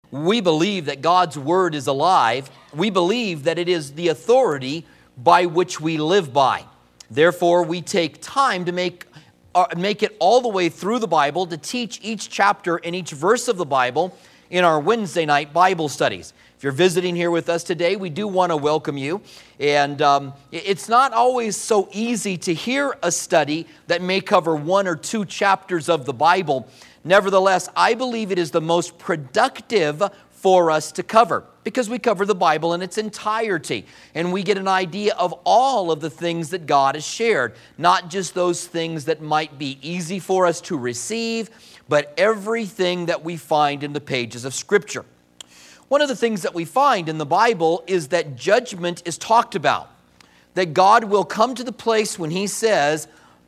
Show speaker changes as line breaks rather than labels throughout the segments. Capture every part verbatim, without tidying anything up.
We believe that God's Word is alive. We believe that it is the authority by which we live by. Therefore, we take time to make, uh, make it all the way through the Bible, to teach each chapter and each verse of the Bible in our Wednesday night Bible studies. If you're visiting here with us today, we do want to welcome you. And um, it's not always so easy to hear a study that may cover one or two chapters of the Bible. Nevertheless, I believe it is the most productive for us to cover, because we cover the Bible in its entirety, and we get an idea of all of the things that God has shared, not just those things that might be easy for us to receive, but everything that we find in the pages of Scripture. One of the things that we find in the Bible is that judgment is talked about, that God will come to the place when He says,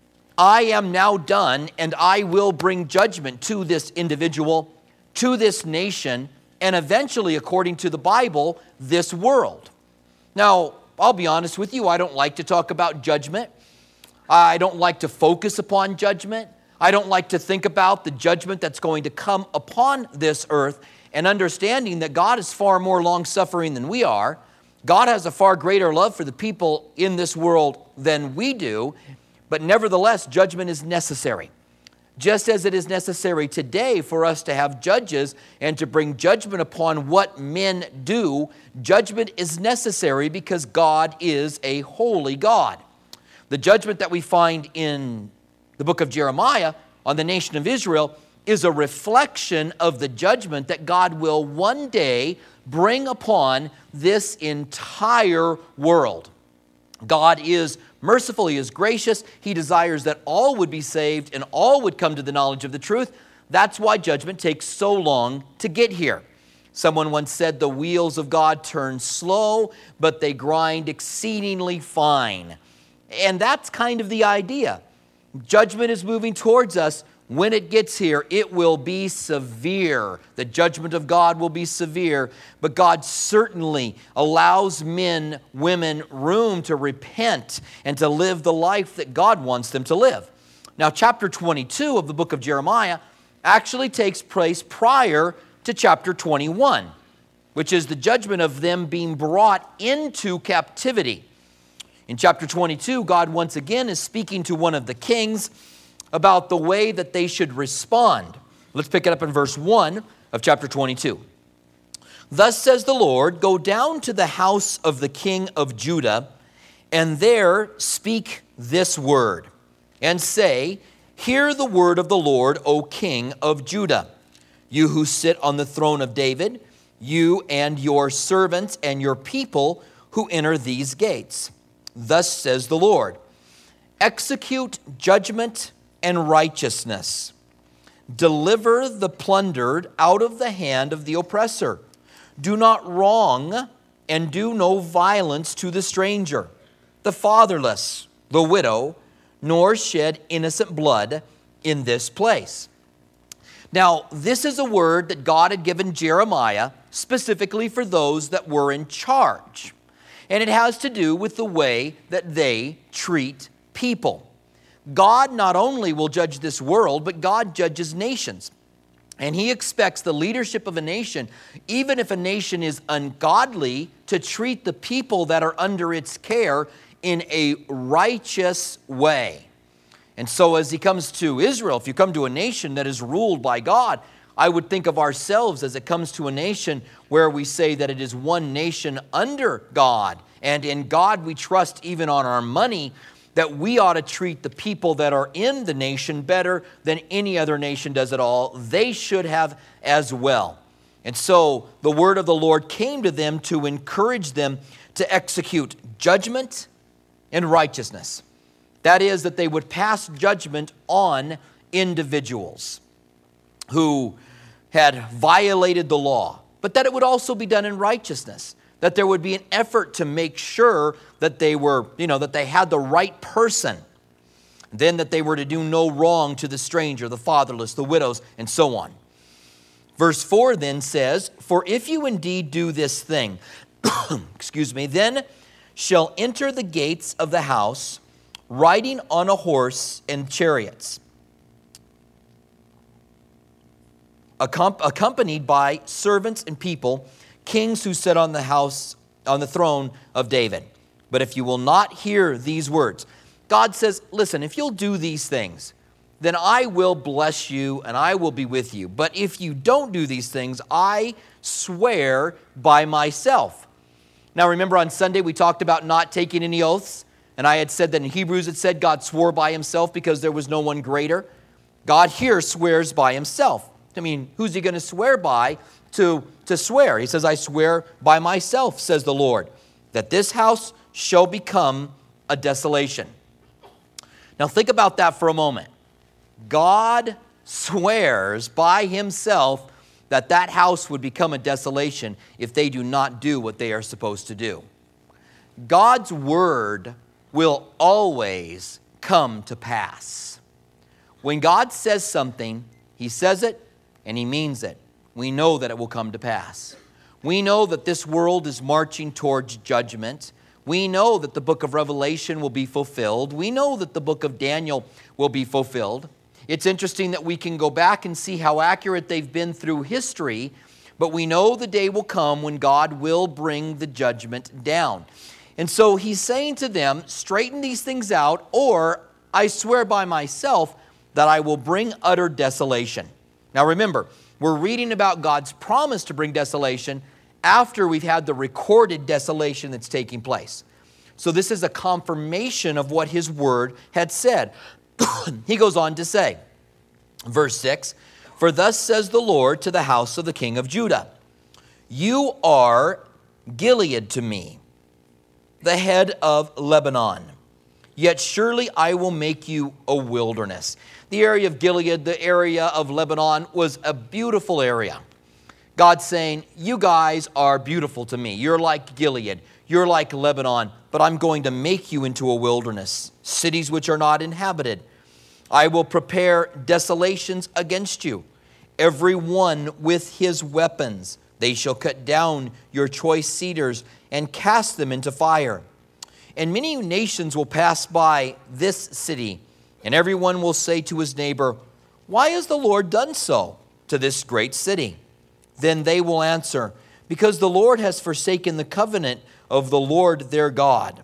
I am now done, and I will bring judgment to this individual, to this nation, and eventually, according to the Bible, this world. Now, I'll be honest with you, I don't like to talk about judgment. I don't like to focus upon judgment. I don't like to think about the judgment that's going to come upon this earth, and understanding that God is far more long-suffering than we are. God has a far greater love for the people in this world than we do. But nevertheless, judgment is necessary. Just as it is necessary today for us to have judges and to bring judgment upon what men do, judgment is necessary because God is a holy God. The judgment that we find in the book of Jeremiah on the nation of Israel is a reflection of the judgment that God will one day bring upon this entire world. God is merciful, He is gracious, He desires that all would be saved and all would come to the knowledge of the truth. That's why judgment takes so long to get here. Someone once said the wheels of God turn slow, but they grind exceedingly fine. And that's kind of the idea. Judgment is moving towards us. When it gets here, it will be severe. The judgment of God will be severe, but God certainly allows men, women, room to repent and to live the life that God wants them to live. Now, chapter twenty-two of the book of Jeremiah actually takes place prior to chapter twenty-one, which is the judgment of them being brought into captivity. In chapter twenty-two, God once again is speaking to one of the kings about the way that they should respond. Let's pick it up in verse one of chapter twenty-two. Thus says the Lord, go down to the house of the king of Judah, and there speak this word, and say, hear the word of the Lord, O king of Judah, you who sit on the throne of David, you and your servants and your people who enter these gates. Thus says the Lord, execute judgment and righteousness. Deliver the plundered out of the hand of the oppressor. Do not wrong and do no violence to the stranger, the fatherless, the widow, nor shed innocent blood in this place. Now, this is a word that God had given Jeremiah specifically for those that were in charge. And it has to do with the way that they treat people. God not only will judge this world, but God judges nations. And He expects the leadership of a nation, even if a nation is ungodly, to treat the people that are under its care in a righteous way. And so as He comes to Israel, if you come to a nation that is ruled by God, I would think of ourselves as it comes to a nation where we say that it is one nation under God, and in God we trust even on our money, that we ought to treat the people that are in the nation better than any other nation does at all. They should have as well. And so the word of the Lord came to them to encourage them to execute judgment and righteousness. That is, that they would pass judgment on individuals who had violated the law, but that it would also be done in righteousness. That there would be an effort to make sure that they were, you know, that they had the right person. Then that they were to do no wrong to the stranger, the fatherless, the widows, and so on. Verse four then says, for if you indeed do this thing, excuse me, then shall enter the gates of the house, riding on a horse and chariots. accompanied by servants and people, kings who sit on the house, on the throne of David. But if you will not hear these words, God says, listen, if you'll do these things, then I will bless you and I will be with you. But if you don't do these things, I swear by myself. Now remember on Sunday we talked about not taking any oaths, and I had said that in Hebrews it said God swore by himself because there was no one greater. God here swears by himself. I mean, who's he going to swear by to, to swear? He says, I swear by myself, says the Lord, that this house shall become a desolation. Now think about that for a moment. God swears by himself that that house would become a desolation if they do not do what they are supposed to do. God's word will always come to pass. When God says something, he says it and he means it. We know that it will come to pass. We know that this world is marching towards judgment. We know that the book of Revelation will be fulfilled. We know that the book of Daniel will be fulfilled. It's interesting that we can go back and see how accurate they've been through history, but we know the day will come when God will bring the judgment down. And so he's saying to them, straighten these things out, or I swear by myself that I will bring utter desolation. Now remember, we're reading about God's promise to bring desolation after we've had the recorded desolation that's taking place. So this is a confirmation of what his word had said. He goes on to say, verse six, for thus says the Lord to the house of the king of Judah, you are Gilead to me, the head of Lebanon. Yet surely I will make you a wilderness. The area of Gilead, the area of Lebanon, was a beautiful area. God's saying, you guys are beautiful to me. You're like Gilead. You're like Lebanon. But I'm going to make you into a wilderness, cities which are not inhabited. I will prepare desolations against you, every one with his weapons. They shall cut down your choice cedars and cast them into fire. And many nations will pass by this city, and everyone will say to his neighbor, why has the Lord done so to this great city? Then they will answer, because the Lord has forsaken the covenant of the Lord their God.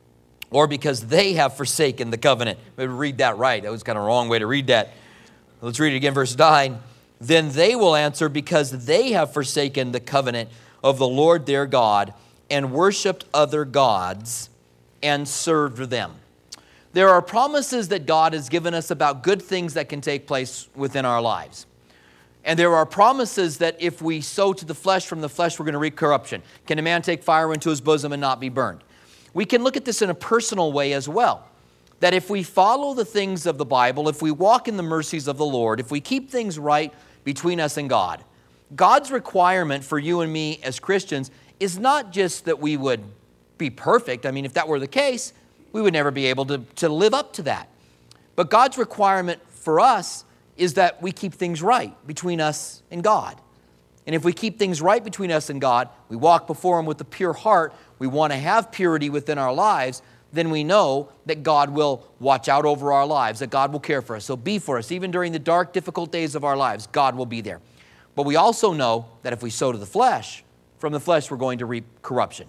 Or because they have forsaken the covenant. Maybe read that right. That was kind of a wrong way to read that. Let's read it again, verse nine. Then they will answer, because they have forsaken the covenant of the Lord their God and worshipped other gods and served them. There are promises that God has given us about good things that can take place within our lives. And there are promises that if we sow to the flesh, from the flesh we're going to reap corruption. Can a man take fire into his bosom and not be burned? We can look at this in a personal way as well. That if we follow the things of the Bible, if we walk in the mercies of the Lord, if we keep things right between us and God, God's requirement for you and me as Christians is not just that we would be perfect. I mean, if that were the case, we would never be able to, to live up to that. But God's requirement for us is that we keep things right between us and God. And if we keep things right between us and God, we walk before him with a pure heart, we want to have purity within our lives, then we know that God will watch out over our lives, that God will care for us. So be for us. Even during the dark, difficult days of our lives, God will be there. But we also know that if we sow to the flesh, from the flesh we're going to reap corruption.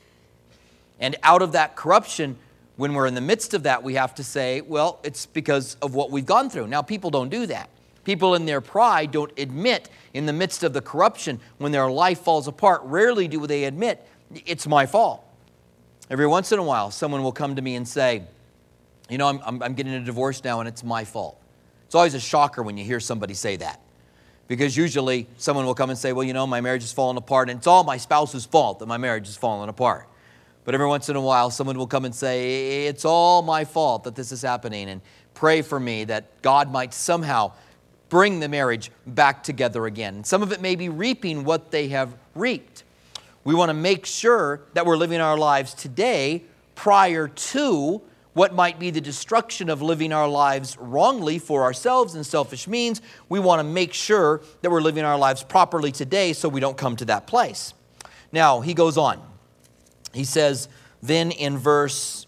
And out of that corruption, when we're in the midst of that, we have to say, well, it's because of what we've gone through. Now, people don't do that. People in their pride don't admit in the midst of the corruption, when their life falls apart, rarely do they admit, it's my fault. Every once in a while, someone will come to me and say, you know, I'm, I'm, I'm getting a divorce now and it's my fault. It's always a shocker when you hear somebody say that. Because usually someone will come and say, well, you know, my marriage has fallen apart and it's all my spouse's fault that my marriage has fallen apart. But every once in a while, someone will come and say, it's all my fault that this is happening, and pray for me that God might somehow bring the marriage back together again. And some of it may be reaping what they have reaped. We want to make sure that we're living our lives today prior to what might be the destruction of living our lives wrongly for ourselves and selfish means. We want to make sure that we're living our lives properly today so we don't come to that place. Now, he goes on. He says then in verse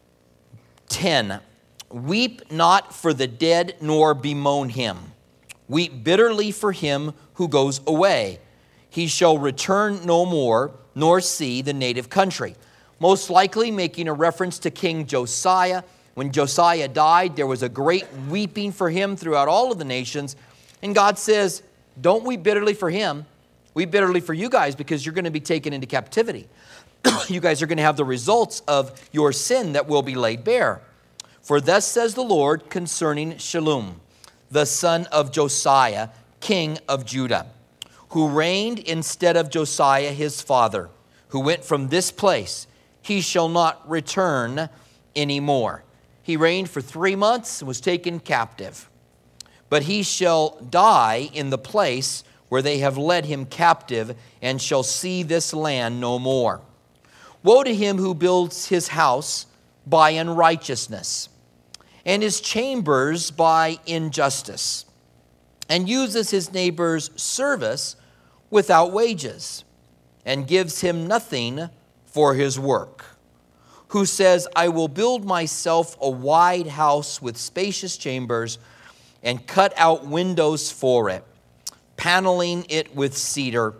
ten, weep not for the dead, nor bemoan him. Weep bitterly for him who goes away. He shall return no more, nor see the native country. Most likely making a reference to King Josiah. When Josiah died, there was a great weeping for him throughout all of the nations. And God says, don't weep bitterly for him. Weep bitterly for you guys because you're going to be taken into captivity. You guys are going to have the results of your sin that will be laid bare. For thus says the Lord concerning Shallum, the son of Josiah, king of Judah, who reigned instead of Josiah his father, who went from this place. He shall not return anymore. He reigned for three months and was taken captive. But he shall die in the place where they have led him captive, and shall see this land no more. Woe to him who builds his house by unrighteousness, and his chambers by injustice, and uses his neighbor's service without wages, and gives him nothing for his work. Who says, I will build myself a wide house with spacious chambers, and cut out windows for it, paneling it with cedar,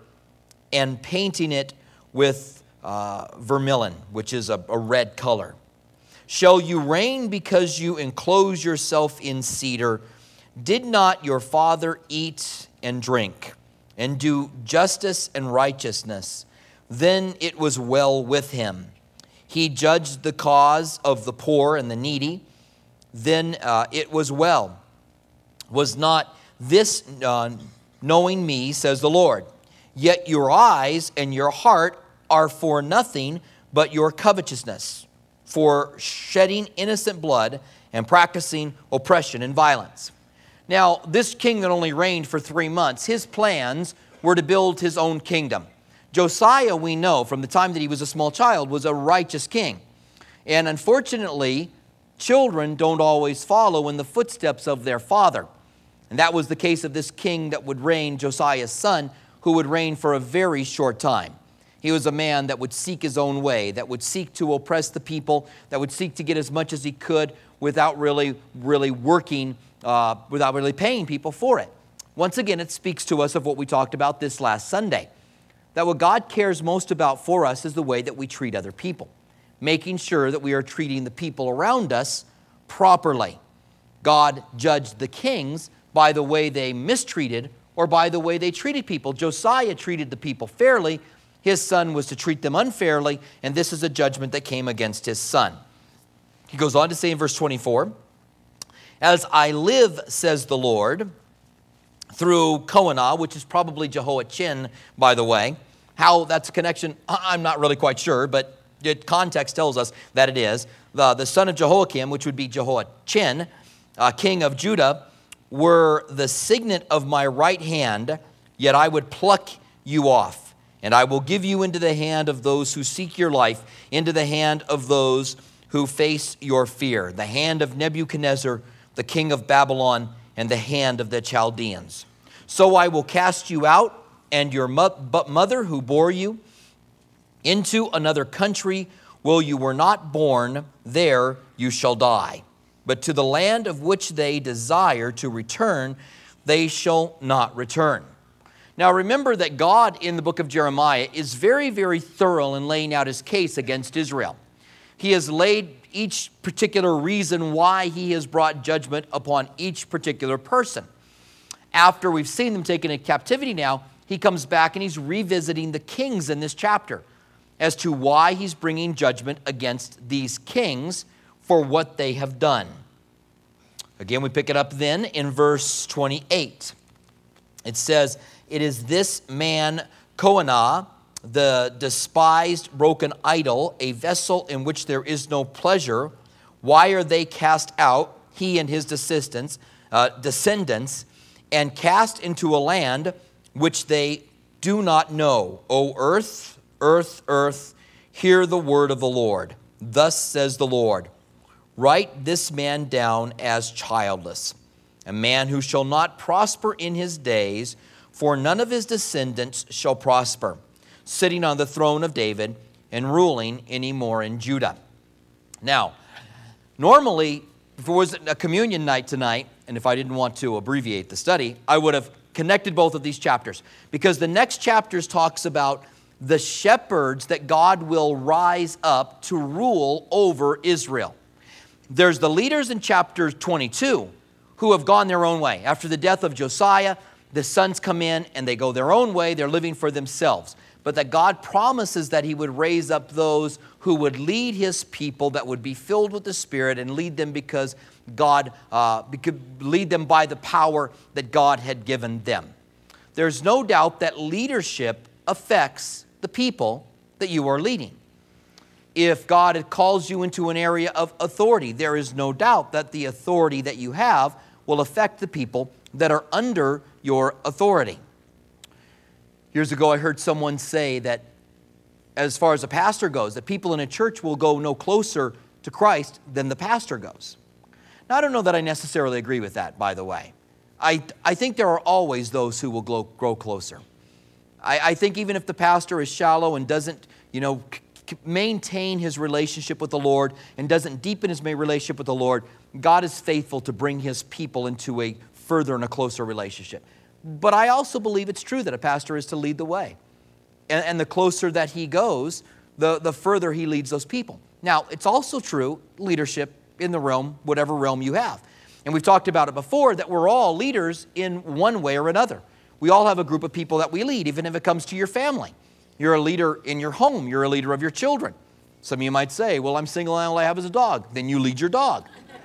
and painting it with uh, vermilion, which is a, a red color. Shall you reign because you enclose yourself in cedar? Did not your father eat and drink, and do justice and righteousness? Then it was well with him. He judged the cause of the poor and the needy. Then uh, it was well. Was not this uh, knowing me, says the Lord? Yet your eyes and your heart are for nothing but your covetousness, for shedding innocent blood and practicing oppression and violence. Now, this king that only reigned for three months, his plans were to build his own kingdom. Josiah, we know from the time that he was a small child, was a righteous king. And unfortunately, children don't always follow in the footsteps of their father. And that was the case of this king that would reign, Josiah's son, who would reign for a very short time. He was a man that would seek his own way, that would seek to oppress the people, that would seek to get as much as he could without really, really working, uh, without really paying people for it. Once again, it speaks to us of what we talked about this last Sunday, that what God cares most about for us is the way that we treat other people, making sure that we are treating the people around us properly. God judged the kings by the way they mistreated or by the way they treated people. Josiah treated the people fairly. His son was to treat them unfairly, and this is a judgment that came against his son. He goes on to say in verse twenty-four, as I live, says the Lord, through Koanah, which is probably Jehoiachin, by the way. How that's a connection, I'm not really quite sure, but the context tells us that it is. The, the son of Jehoiakim, which would be Jehoiachin, uh, king of Judah, were the signet of my right hand, yet I would pluck you off, and I will give you into the hand of those who seek your life, into the hand of those who face your fear, the hand of Nebuchadnezzar, the king of Babylon, and the hand of the Chaldeans. So I will cast you out, and your mother who bore you, into another country where you were not born, there you shall die. But to the land of which they desire to return, they shall not return. Now remember that God in the book of Jeremiah is very, very thorough in laying out his case against Israel. He has laid each particular reason why he has brought judgment upon each particular person. After we've seen them taken into captivity now, he comes back and he's revisiting the kings in this chapter as to why he's bringing judgment against these kings for what they have done. Again, we pick it up then in verse twenty-eight. It says, it is this man, Koanah, the despised broken idol, a vessel in which there is no pleasure. Why are they cast out, he and his descendants, uh, descendants, and cast into a land which they do not know? O earth, earth, earth, hear the word of the Lord. Thus says the Lord, write this man down as childless, a man who shall not prosper in his days, for none of his descendants shall prosper, sitting on the throne of David and ruling any more in Judah. Now, normally, if it was a communion night tonight, and if I didn't want to abbreviate the study, I would have connected both of these chapters, because the next chapters talks about the shepherds that God will rise up to rule over Israel. There's the leaders in chapter twenty-two who have gone their own way. After the death of Josiah, the sons come in and they go their own way. They're living for themselves. But that God promises that he would raise up those who would lead his people, that would be filled with the Spirit and lead them because God, uh, could lead them by the power that God had given them. There's no doubt that leadership affects the people that you are leading. If God calls you into an area of authority, there is no doubt that the authority that you have will affect the people that are under your authority. Years ago, I heard someone say that as far as a pastor goes, that people in a church will go no closer to Christ than the pastor goes. Now, I don't know that I necessarily agree with that, by the way. I, I think there are always those who will grow, grow closer. I, I think even if the pastor is shallow and doesn't, you know, c- maintain his relationship with the Lord and doesn't deepen his relationship with the Lord, God is faithful to bring his people into a further and a closer relationship. But I also believe it's true that a pastor is to lead the way. And, and the closer that he goes, the, the further he leads those people. Now, it's also true, leadership in the realm, whatever realm you have. And we've talked about it before, that we're all leaders in one way or another. We all have a group of people that we lead, even if it comes to your family. You're a leader in your home. You're a leader of your children. Some of you might say, well, I'm single and all I have is a dog. Then you lead your dog.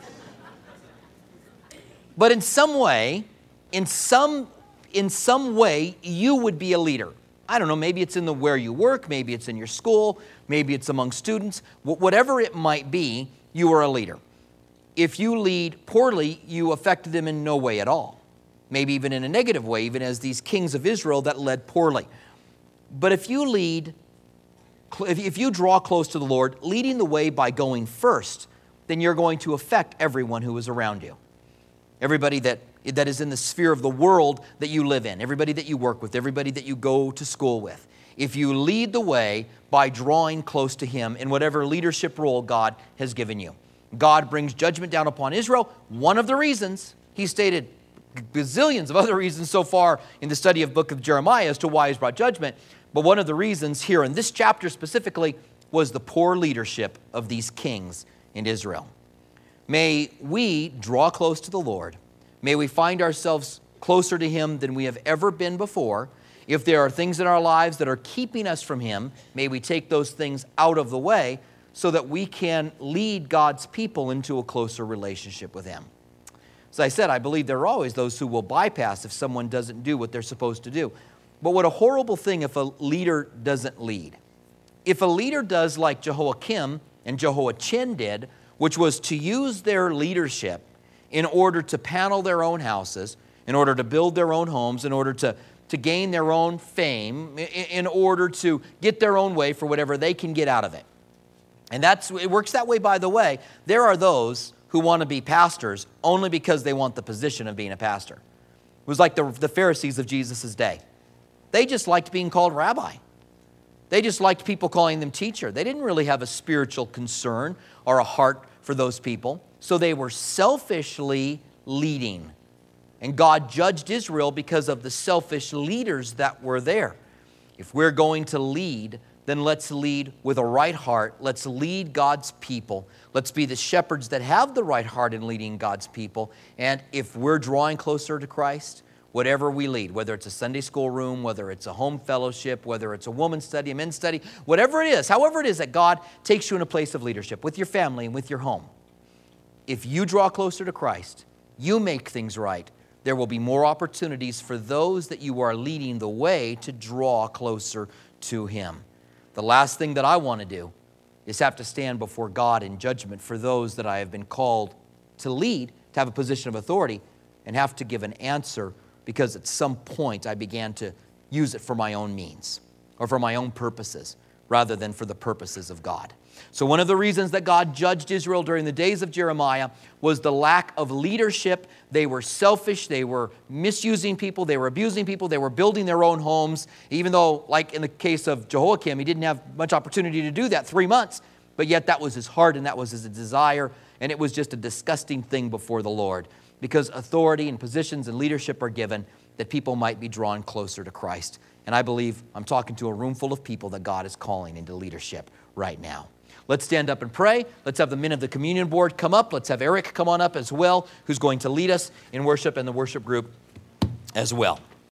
But in some way, in some in some way, you would be a leader. I don't know, maybe it's in the where you work, maybe it's in your school, maybe it's among students. Whatever it might be, you are a leader. If you lead poorly, you affect them in no way at all. Maybe even in a negative way, even as these kings of Israel that led poorly. But if you lead, if you draw close to the Lord, leading the way by going first, then you're going to affect everyone who is around you. Everybody that, that is in the sphere of the world that you live in, everybody that you work with, everybody that you go to school with. If you lead the way by drawing close to him in whatever leadership role God has given you. God brings judgment down upon Israel. One of the reasons, he stated gazillions of other reasons so far in the study of book of Jeremiah as to why he's brought judgment. But one of the reasons here in this chapter specifically was the poor leadership of these kings in Israel. May we draw close to the Lord. May we find ourselves closer to him than we have ever been before. If there are things in our lives that are keeping us from him, may we take those things out of the way so that we can lead God's people into a closer relationship with him. As I said, I believe there are always those who will bypass if someone doesn't do what they're supposed to do. But what a horrible thing if a leader doesn't lead. If a leader does like Jehoiakim and Jehoiachin did, which was to use their leadership in order to panel their own houses, in order to build their own homes, in order to, to gain their own fame, in order to get their own way for whatever they can get out of it. And that's it works that way, by the way. There are those who want to be pastors only because they want the position of being a pastor. It was like the, the Pharisees of Jesus' day. They just liked being called rabbi. They just liked people calling them teacher. They didn't really have a spiritual concern or a heart for those people. So they were selfishly leading. And God judged Israel because of the selfish leaders that were there. If we're going to lead, then let's lead with a right heart. Let's lead God's people. Let's be the shepherds that have the right heart in leading God's people. And if we're drawing closer to Christ, whatever we lead, whether it's a Sunday school room, whether it's a home fellowship, whether it's a woman's study, a men's study, whatever it is, however it is that God takes you in a place of leadership with your family and with your home. If you draw closer to Christ, you make things right, there will be more opportunities for those that you are leading the way to draw closer to him. The last thing that I want to do is have to stand before God in judgment for those that I have been called to lead, to have a position of authority, and have to give an answer because at some point I began to use it for my own means or for my own purposes rather than for the purposes of God. So one of the reasons that God judged Israel during the days of Jeremiah was the lack of leadership. They were selfish. They were misusing people. They were abusing people. They were building their own homes, even though, like in the case of Jehoiakim, he didn't have much opportunity to do that, three months. But yet that was his heart and that was his desire, and it was just a disgusting thing before the Lord. because authority and positions and leadership are given that people might be drawn closer to Christ. And I believe I'm talking to a room full of people that God is calling into leadership right now. Let's stand up and pray. Let's have the men of the communion board come up. Let's have Eric come on up as well, who's going to lead us in worship and the worship group as well.